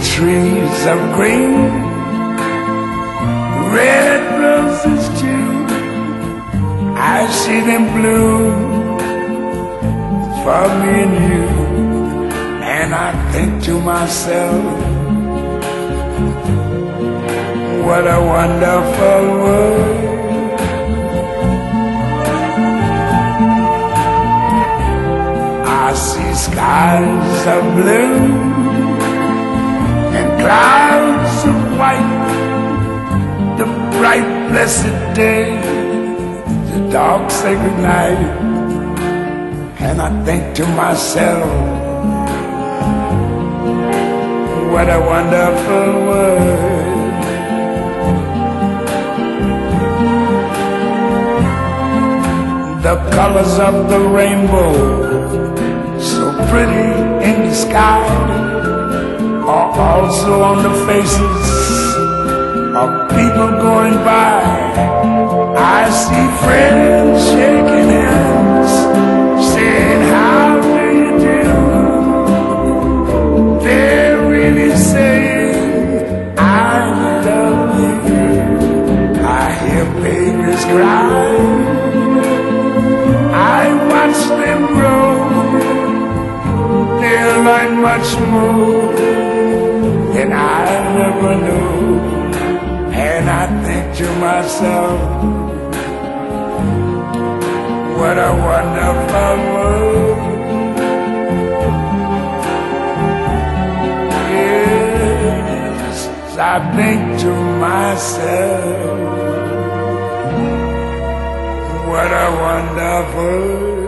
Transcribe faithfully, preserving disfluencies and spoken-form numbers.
trees of green, red roses too. I see them bloom for me and you, and I think to myself, what a wonderful world. I see skies of blue and clouds of white, the bright blessed day, the dark sacred night, and I think to myself, what a wonderful world. The colors of the rainbow, so pretty in the sky, are also on the faces of people going by. I see friends shaking hands, saying, how do you do? They're really saying, I love you. I hear babies cry, I watch them grow. They'll learn much more than I never knew. And I think to myself, what a wonderful world. Yes, I think to myself, what a wonderful world.